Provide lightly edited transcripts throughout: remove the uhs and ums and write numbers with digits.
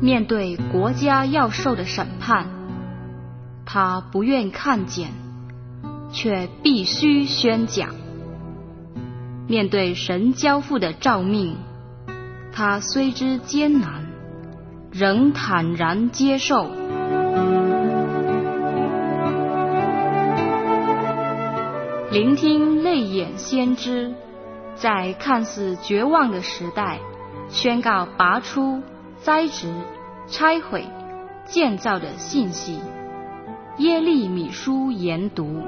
面对国家要受的审判，他不愿看见，却必须宣讲。面对神交付的召命，他虽知艰难，仍坦然接受。聆听泪眼先知，在看似绝望的时代，宣告拔出、栽植、拆毁、建造的信息。耶利米书研读。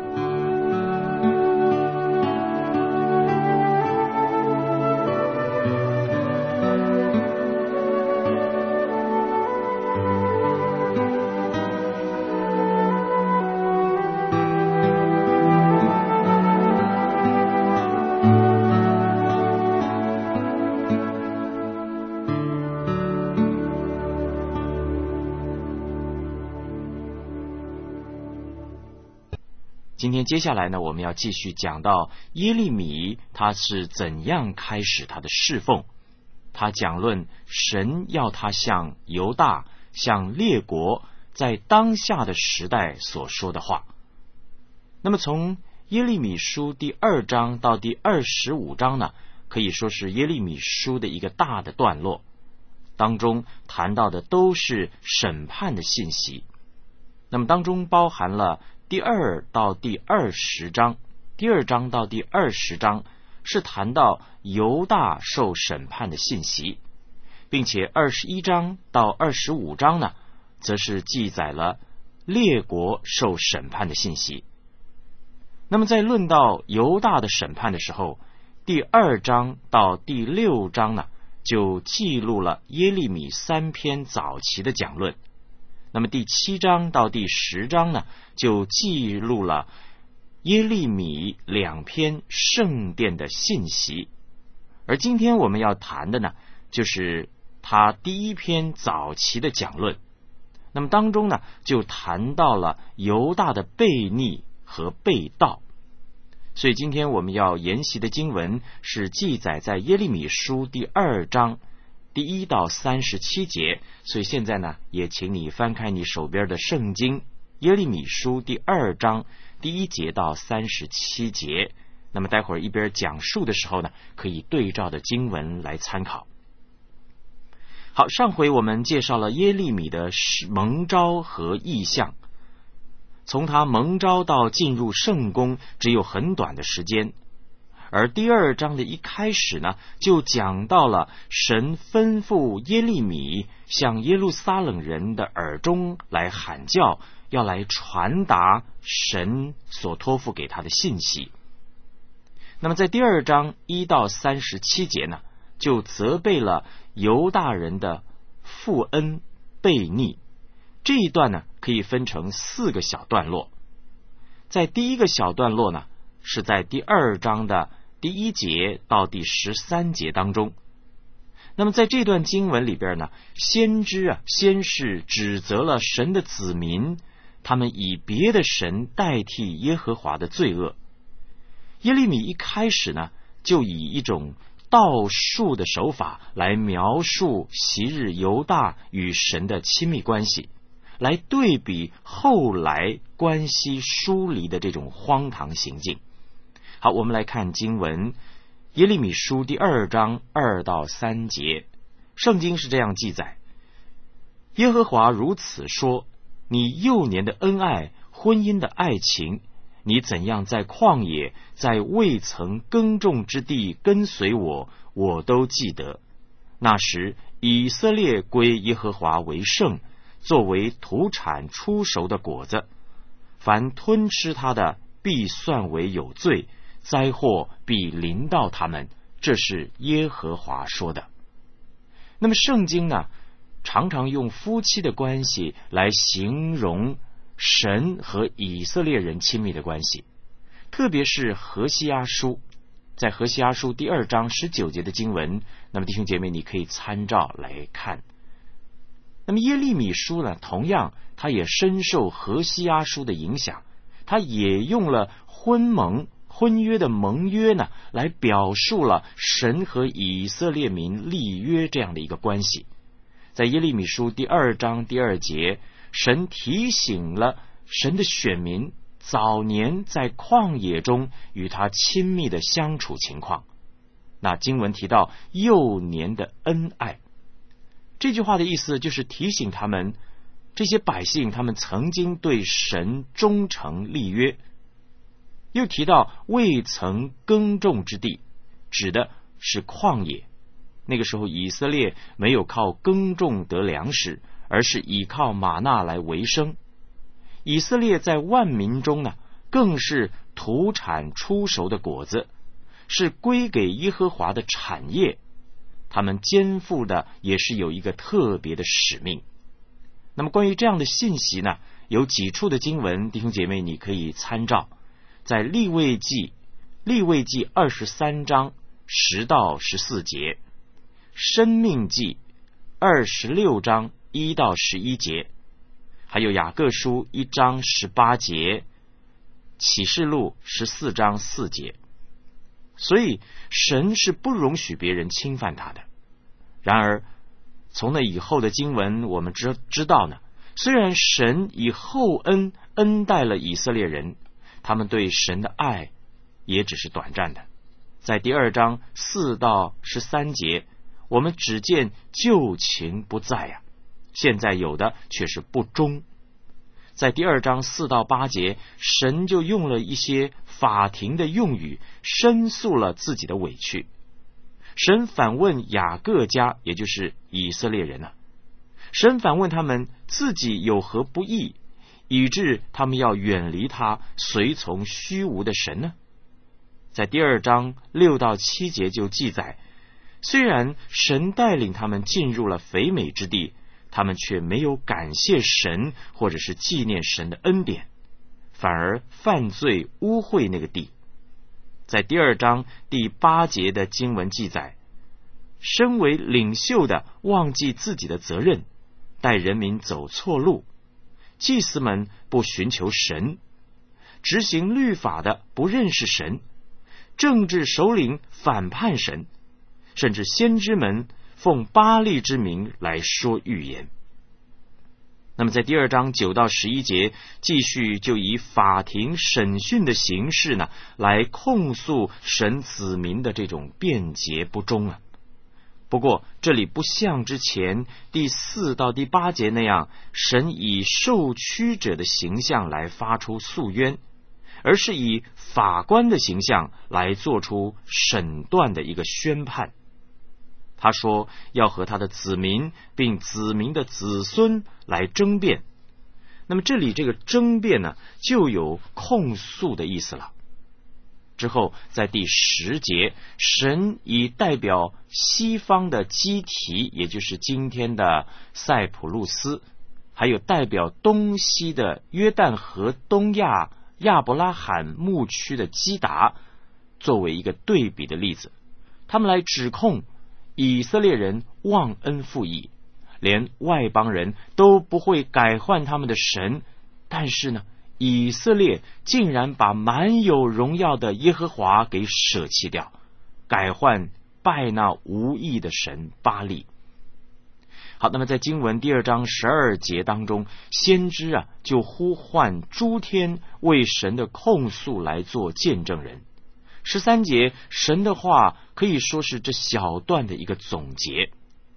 今天接下来呢，我们要继续讲到耶利米他是怎样开始他的侍奉。他讲论神要他向犹大、向列国在当下的时代所说的话。那么从耶利米书第2章到第25章呢，可以说是耶利米书的一个大的段落，当中谈到的都是审判的信息。那么当中包含了第2到第20章，第2章到第20章是谈到犹大受审判的信息，并且21章到25章呢，则是记载了列国受审判的信息。那么在论到犹大的审判的时候，第2章到第6章呢，就记录了耶利米3篇早期的讲论。那么第7章到第10章呢，就记录了耶利米2篇圣殿的信息。而今天我们要谈的呢，就是他第1篇早期的讲论。那么当中呢，就谈到了犹大的悖逆和背道。所以今天我们要研习的经文是记载在耶利米书第2章第1到37节，所以现在呢，也请你翻开你手边的圣经，耶利米书第2章第1节到37节。那么待会儿一边讲述的时候呢，可以对照的经文来参考。好，上回我们介绍了耶利米的蒙召和异象，从他蒙召到进入圣宫只有很短的时间。而第2章的一开始呢，就讲到了神吩咐耶利米向耶路撒冷人的耳中来喊叫，要来传达神所托付给他的信息。那么在第2章1到37节呢，就责备了犹大人的负恩悖逆。这一段呢，可以分成4个小段落。在第一个小段落呢，是在第2章的第1节到第13节当中。那么在这段经文里边呢，先是指责了神的子民，他们以别的神代替耶和华的罪恶。耶利米一开始呢，就以一种道术的手法来描述昔日犹大与神的亲密关系，来对比后来关系疏离的这种荒唐行径。好，我们来看经文，耶利米书第2章2到3节。圣经是这样记载：耶和华如此说，你幼年的恩爱，婚姻的爱情，你怎样在旷野，在未曾耕种之地跟随我，我都记得。那时以色列归耶和华为圣，作为土产出熟的果子，凡吞吃它的必算为有罪，灾祸必临到他们，这是耶和华说的。那么圣经呢，常常用夫妻的关系来形容神和以色列人亲密的关系，特别是何西阿书。在何西阿书第2章19节的经文，那么弟兄姐妹你可以参照来看。那么耶利米书呢，同样他也深受何西阿书的影响，他也用了婚约的盟约呢，来表述了神和以色列民立约这样的一个关系。 在耶利米书第2章第2节，神提醒了神的选民早年在旷野中与他亲密的相处情况。那经文提到幼年的恩爱，这句话的意思就是提醒他们，这些百姓他们曾经对神忠诚立约。又提到未曾耕种之地，指的是旷野。那个时候以色列没有靠耕种得粮食，而是依靠玛纳来为生。以色列在万民中呢，更是土产出熟的果子，是归给耶和华的产业。他们肩负的也是有一个特别的使命。那么关于这样的信息呢，有几处的经文，弟兄姐妹你可以参照。在利未记23章10到14节，申命记26章1到11节，还有雅各书1章18节，启示录14章4节。所以神是不容许别人侵犯他的。然而从那以后的经文我们知道呢，虽然神以厚恩恩待了以色列人，他们对神的爱也只是短暂的。在第2章4到13节，我们只见旧情不在啊，现在有的却是不忠。在第2章4到8节，神就用了一些法庭的用语，申诉了自己的委屈。神反问雅各家，也就是以色列人啊，神反问他们自己有何不义，以致他们要远离他，随从虚无的神呢？在第2章6到7节就记载，虽然神带领他们进入了肥美之地，他们却没有感谢神，或者是纪念神的恩典，反而犯罪污秽那个地。在第2章第8节的经文记载，身为领袖的忘记自己的责任，带人民走错路，祭司们不寻求神，执行律法的不认识神，政治首领反叛神，甚至先知们奉巴力之名来说预言。那么在第2章9到11节，继续就以法庭审讯的形式呢，来控诉神子民的这种辩解不忠啊。不过这里不像之前第4到第8节那样，神以受屈者的形象来发出诉冤，而是以法官的形象来做出审断的一个宣判。他说要和他的子民并子民的子孙来争辩。那么这里这个争辩呢，就有控诉的意思了。之后在第10节，神以代表西方的基提，也就是今天的塞浦路斯，还有代表东西的约旦河东亚伯拉罕牧区的基达，作为一个对比的例子，他们来指控以色列人忘恩负义，连外邦人都不会改换他们的神，但是呢，以色列竟然把满有荣耀的耶和华给舍弃掉，改换拜那无义的神巴力。好，那么在经文第2章12节当中，先知就呼唤诸天为神的控诉来做见证人。13节，神的话可以说是这小段的一个总结。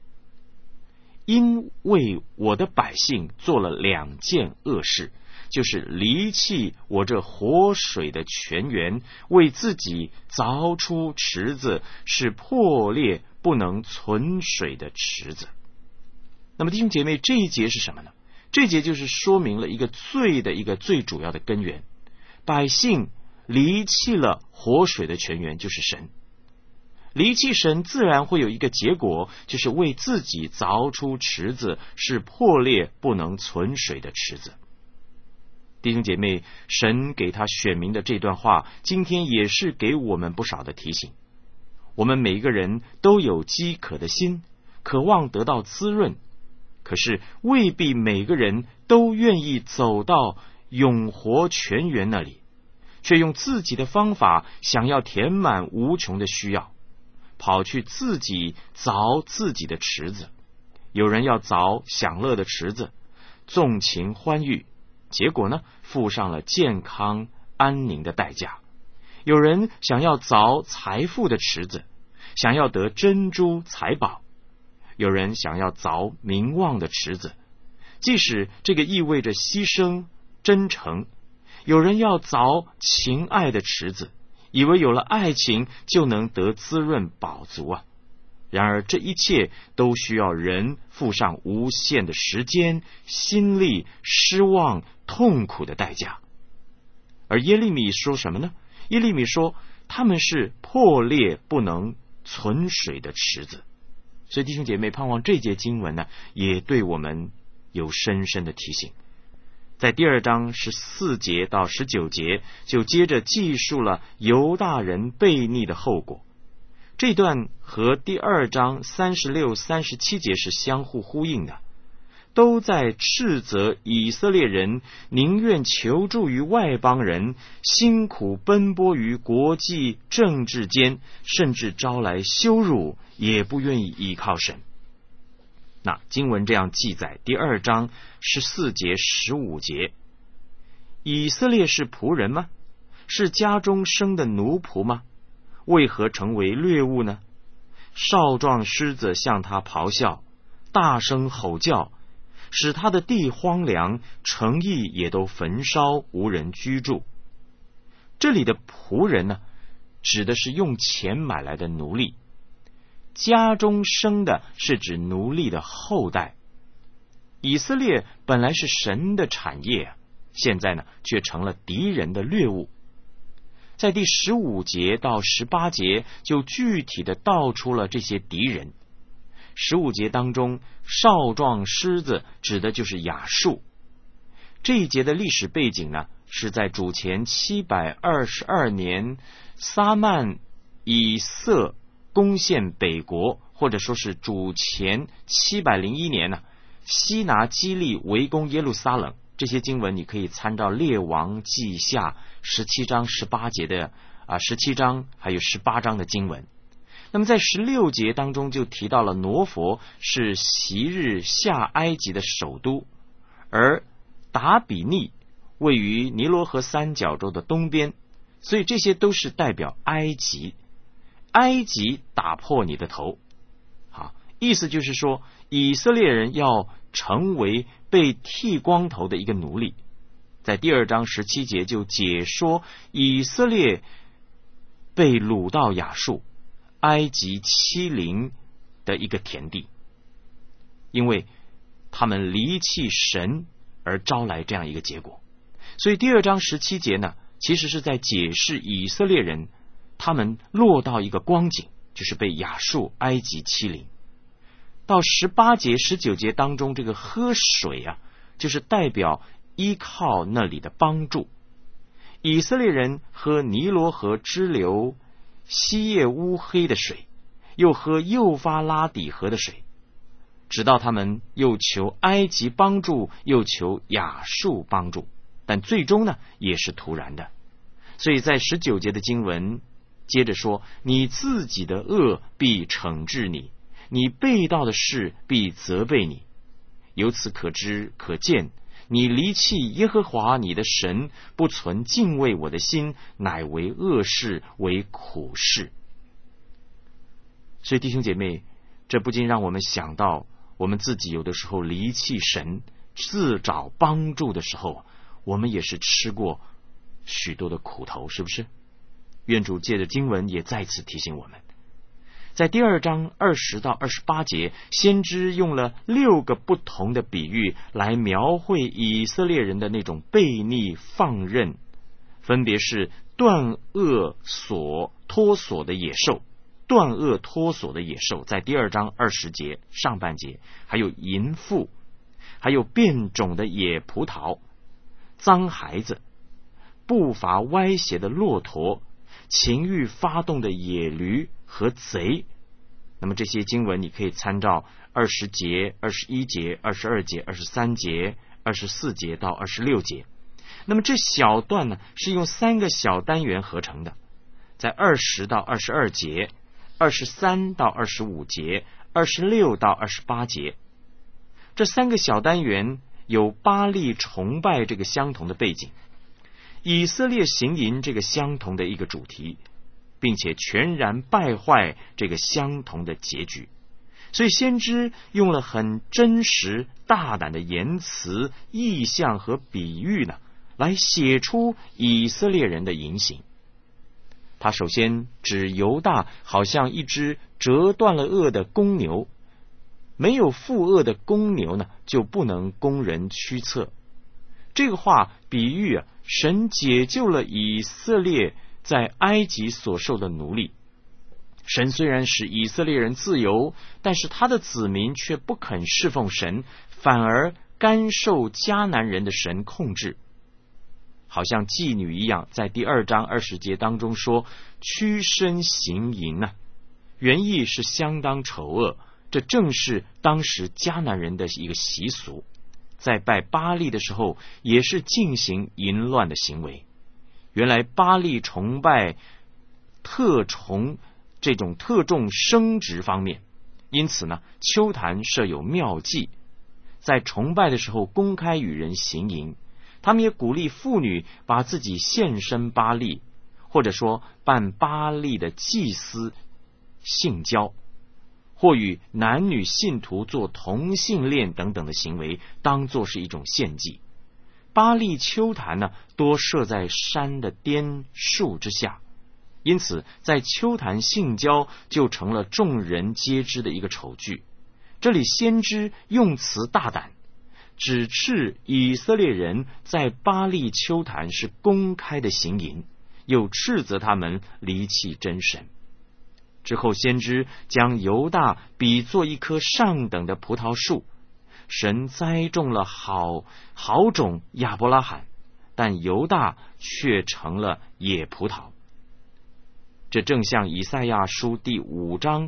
因为我的百姓做了2件恶事，就是离弃我这活水的泉源，为自己凿出池子，是破裂不能存水的池子。那么弟兄姐妹，这一节是什么呢？这一节就是说明了一个罪的一个最主要的根源，百姓离弃了活水的泉源，就是神。离弃神自然会有一个结果，就是为自己凿出池子，是破裂不能存水的池子。弟兄姐妹，神给他选民的这段话，今天也是给我们不少的提醒。我们每一个人都有饥渴的心，渴望得到滋润，可是未必每个人都愿意走到永活泉源那里，却用自己的方法想要填满无穷的需要，跑去自己凿自己的池子， 有人要凿享乐的池子，纵情欢愉，结果呢，付上了健康安宁的代价。有人想要凿财富的池子，想要得珍珠财宝；有人想要凿名望的池子，即使这个意味着牺牲真诚；有人要凿情爱的池子，以为有了爱情就能得滋润饱足啊。然而这一切都需要人付上无限的时间、心力、失望、痛苦的代价。而耶利米说什么呢？耶利米说他们是破裂不能存水的池子。所以弟兄姐妹，盼望这节经文呢，也对我们有深深的提醒。在第2章14节到19节，就接着记述了犹大人悖逆的后果。这段和第2章36、37节是相互呼应的，都在斥责以色列人宁愿求助于外邦人，辛苦奔波于国际政治间，甚至招来羞辱，也不愿意依靠神。那经文这样记载，第2章14节、15节，以色列是仆人吗？是家中生的奴仆吗？为何成为掠物呢？少壮狮子向他咆哮，大声吼叫，使他的地荒凉，城邑也都焚烧，无人居住。这里的仆人呢，指的是用钱买来的奴隶。家中生的是指奴隶的后代。以色列本来是神的产业，现在呢，却成了敌人的掠物。在第15节到18节就具体的道出了这些敌人。15节当中，少壮狮子指的就是亚述。这一节的历史背景呢，是在主前722年，撒曼以色攻陷北国，或者说是主前701年呢，西拿基利围攻耶路撒冷。这些经文你可以参照列王记下17章18节的17章还有18章的经文。那么在16节当中就提到了挪佛是昔日下埃及的首都，而达比尼位于尼罗河三角洲的东边，所以这些都是代表埃及。埃及打破你的头，好，意思就是说以色列人要成为被剃光头的一个奴隶。在第2章17节就解说以色列被掳到亚述、埃及欺凌的一个田地，因为他们离弃神而招来这样一个结果。所以第2章17节呢，其实是在解释以色列人他们落到一个光景，就是被亚述、埃及欺凌。到18节、19节当中，这个喝水就是代表依靠那里的帮助。以色列人喝尼罗河支流西叶乌黑的水，又喝幼发拉底河的水，直到他们又求埃及帮助，又求亚述帮助，但最终呢，也是徒然的。所以在19节的经文接着说，你自己的恶必惩治你，你背道的事必责备你。由此可知可见，你离弃耶和华你的神，不存敬畏我的心，乃为恶事，为苦事。所以弟兄姐妹，这不禁让我们想到，我们自己有的时候离弃神，自找帮助的时候，我们也是吃过许多的苦头，是不是？愿主借着经文也再次提醒我们。在第2章20到28节，先知用了6个不同的比喻来描绘以色列人的那种悖逆放任，分别是断恶脱索的野兽，断恶脱索的野兽，在第2章20节上半节，还有淫妇，还有变种的野葡萄，脏孩子，步伐歪斜的骆驼，情欲发动的野驴和贼。那么这些经文你可以参照20节、21节、22节、23节、24节到26节。那么这小段呢，是用3个小单元合成的，在20到22节、23到25节、26到28节。 这3个小单元有巴力崇拜这个相同的背景，以色列行淫这个相同的一个主题，并且全然败坏这个相同的结局。所以先知用了很真实大胆的言辞、意象和比喻呢，来写出以色列人的言行。他首先指犹大好像一只折断了轭的公牛，没有负轭的公牛呢，就不能供人驱策。这个话比喻神解救了以色列在埃及所受的奴隶。神虽然使以色列人自由，但是他的子民却不肯侍奉神，反而甘受迦南人的神控制，好像妓女一样。在第2章20节当中说屈身行淫原意是相当丑恶，这正是当时迦南人的一个习俗，在拜巴力的时候也是进行淫乱的行为。原来巴力崇拜这种特重生殖方面，因此呢，丘坛设有庙妓，在崇拜的时候公开与人行淫。他们也鼓励妇女把自己献身巴力，或者说办巴力的祭司性交，或与男女信徒做同性恋等等的行为，当作是一种献祭。巴力丘坛呢，多设在山的巅树之下，因此在丘坛性交就成了众人皆知的一个丑剧。这里先知用词大胆，指斥以色列人在巴力丘坛是公开的行淫，又斥责他们离弃真神。之后先知将犹大比作一棵上等的葡萄树，神栽种了好种亚伯拉罕，但犹大却成了野葡萄。这正像以赛亚书第5章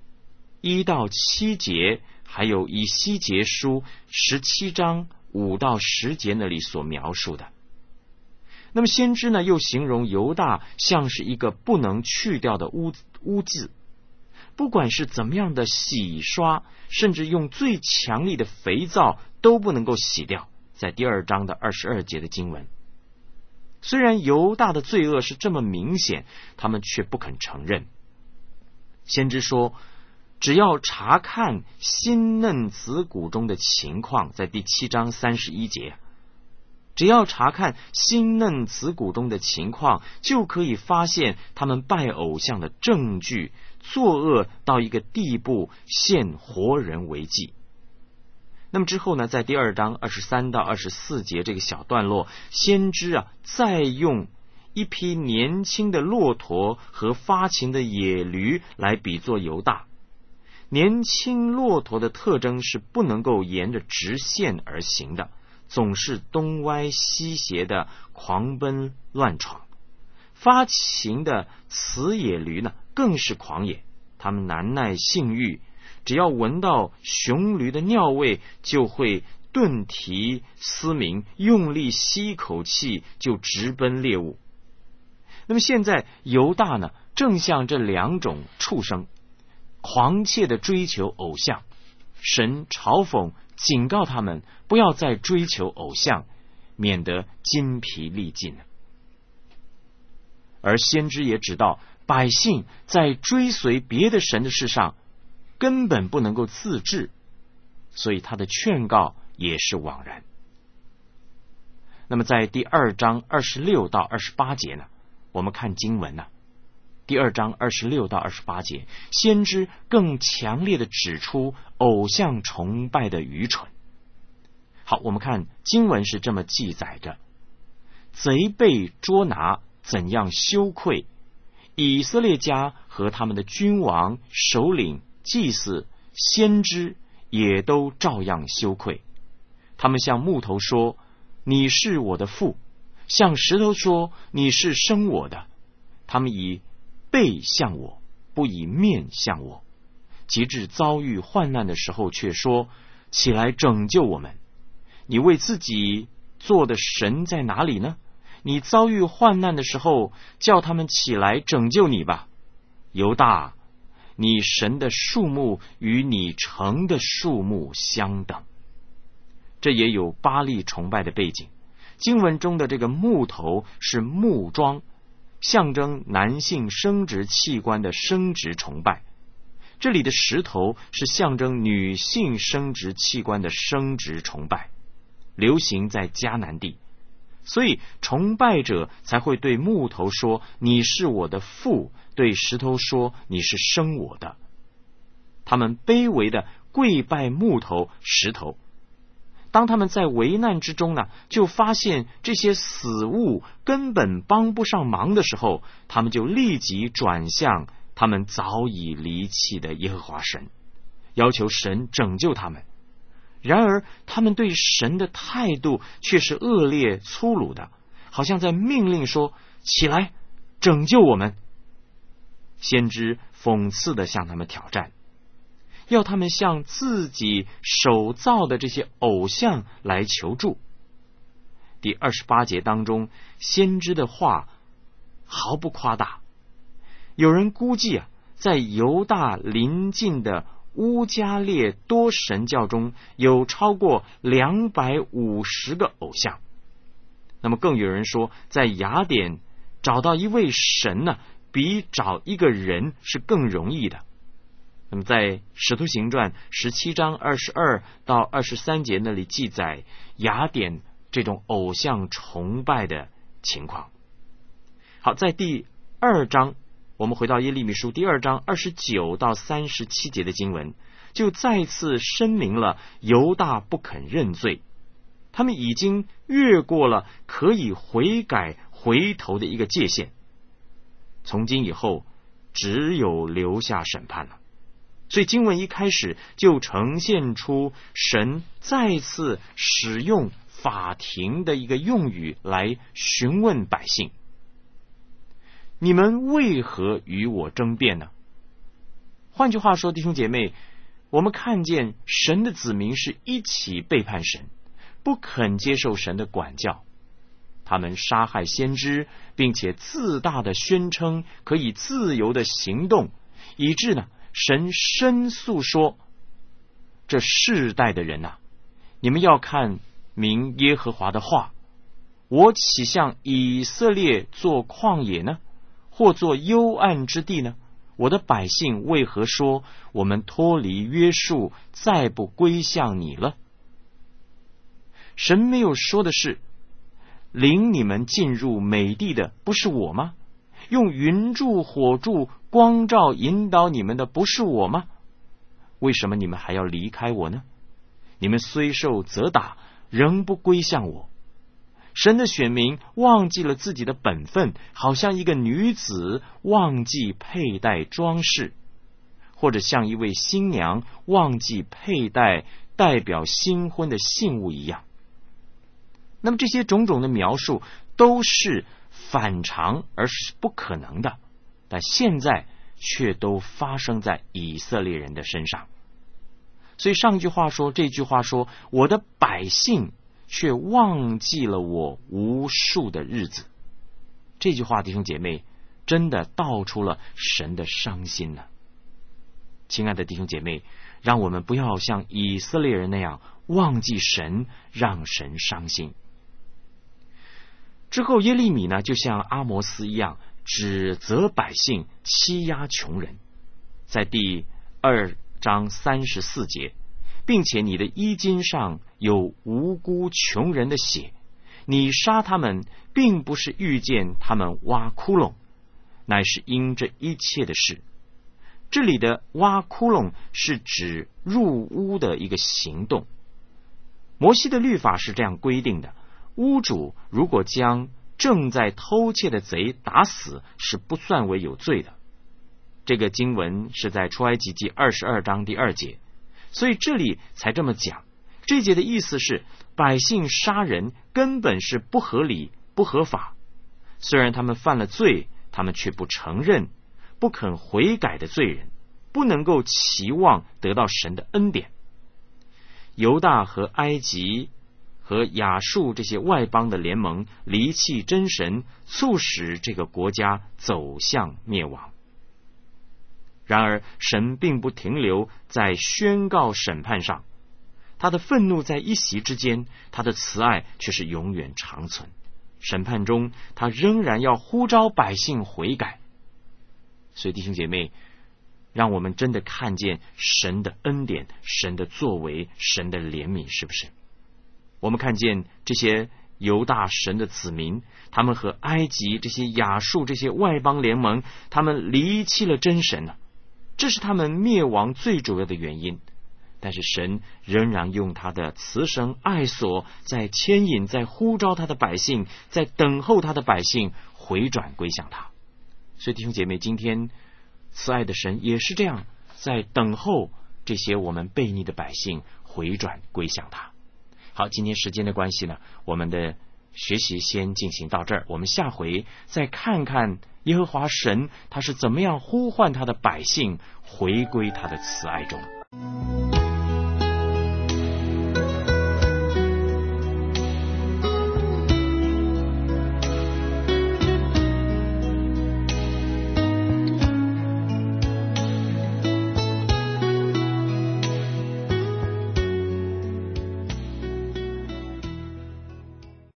1到7节，还有以西结书17章5到10节那里所描述的。那么先知呢，又形容犹大像是一个不能去掉的污渍，不管是怎么样的洗刷，甚至用最强力的肥皂都不能够洗掉。在第2章的22节的经文，虽然犹大的罪恶是这么明显，他们却不肯承认。先知说，只要查看新嫩子骨中的情况，在第7章31节，只要查看新嫩子骨中的情况，就可以发现他们拜偶像的证据，作恶到一个地步，献活人为祭。那么之后呢，在第2章23到24节这个小段落，先知再用一匹年轻的骆驼和发情的野驴来比作犹大。年轻骆驼的特征是不能够沿着直线而行的，总是东歪西斜的狂奔乱闯。发情的雌野驴呢，更是狂野，它们难耐性欲，只要闻到雄驴的尿味，就会顿蹄嘶鸣，用力吸一口气，就直奔猎物。那么现在犹大呢，正像这2种畜生，狂切的追求偶像。神嘲讽警告他们不要再追求偶像，免得筋疲力尽。而先知也知道，百姓在追随别的神的事上根本不能够自制，所以他的劝告也是枉然。那么在第2章26到28节呢，我们看经文第2章26到28节，先知更强烈的指出偶像崇拜的愚蠢。好，我们看经文是这么记载着：贼被捉拿，怎样羞愧，以色列家和他们的君王、首领、祭司、先知也都照样羞愧。他们向木头说，你是我的父，向石头说，你是生我的。他们以背向我，不以面向我。及至遭遇患难的时候，却说，起来拯救我们。你为自己做的神在哪里呢？你遭遇患难的时候，叫他们起来拯救你吧。犹大，你神的数目与你城的数目相等。 这也有巴力崇拜的背景。经文中的这个木头是木桩，象征男性生殖器官的生殖崇拜。这里的石头是象征女性生殖器官的生殖崇拜，流行在迦南地，所以崇拜者才会对木头说你是我的父，对石头说你是生我的。他们卑微的跪拜木头石头。当他们在危难之中呢，就发现这些死物根本帮不上忙的时候，他们就立即转向他们早已离弃的耶和华神，要求神拯救他们。然而他们对神的态度却是恶劣粗鲁的，好像在命令说起来拯救我们。先知讽刺地向他们挑战，要他们向自己手造的这些偶像来求助。第28节当中，先知的话毫不夸大。有人估计在犹大邻近的乌加列多神教中有超过250个偶像。那么更有人说，在雅典找到一位神呢，比找一个人是更容易的。那么在使徒行传17章22到23节那里记载雅典这种偶像崇拜的情况。好，在第2章，我们回到耶利米书第2章29到37节的经文，就再次声明了犹大不肯认罪，他们已经越过了可以悔改回头的一个界限，从今以后只有留下审判了。所以经文一开始就呈现出神再次使用法庭的一个用语来询问百姓，你们为何与我争辩呢？换句话说，弟兄姐妹，我们看见神的子民是一起背叛神，不肯接受神的管教，他们杀害先知，并且自大的宣称可以自由的行动，以致呢神申诉说，这世代的人你们要看明耶和华的话，我岂像以色列做旷野呢，或做幽暗之地呢？我的百姓为何说我们脱离约束，再不归向你了？神没有说的是，领你们进入美地的不是我吗？用云柱火柱光照引导你们的不是我吗？为什么你们还要离开我呢？你们虽受责打，仍不归向我。神的选民忘记了自己的本分，好像一个女子忘记佩戴装饰，或者像一位新娘忘记佩戴代表新婚的信物一样。那么这些种种的描述都是反常而是不可能的，但现在却都发生在以色列人的身上。所以上句话说，这句话说，我的百姓却忘记了我无数的日子。这句话弟兄姐妹真的道出了神的伤心了。亲爱的弟兄姐妹，让我们不要像以色列人那样忘记神，让神伤心。之后耶利米呢，就像阿摩斯一样指责百姓欺压穷人，在第2章34节，并且你的衣襟上有无辜穷人的血，你杀他们并不是遇见他们挖窟窿，乃是因这一切的事。这里的挖窟窿是指入屋的一个行动。摩西的律法是这样规定的，屋主如果将正在偷窃的贼打死，是不算为有罪的。这个经文是在出埃及记22章第2节，所以这里才这么讲。这节的意思是，百姓杀人根本是不合理、不合法。虽然他们犯了罪，他们却不承认，不肯悔改的罪人，不能够期望得到神的恩典。犹大和埃及和亚述这些外邦的联盟离弃真神，促使这个国家走向灭亡。然而神并不停留在宣告审判上， 他的愤怒在一夕之间，他的慈爱却是永远长存。审判中，他仍然要呼召百姓悔改。所以弟兄姐妹，让我们真的看见神的恩典、神的作为、神的怜悯，是不是？我们看见这些犹大神的子民，他们和埃及这些亚述这些外邦联盟，他们离弃了真神了，这是他们灭亡最主要的原因。但是神仍然用他的慈神爱所，在牵引，在呼召他的百姓，在等候他的百姓回转归向他。所以弟兄姐妹，今天慈爱的神也是这样，在等候这些我们悖逆的百姓回转归向他。好，今天时间的关系呢，我们的学习先进行到这儿，我们下回再看看耶和华神他是怎么样呼唤他的百姓回归他的慈爱中。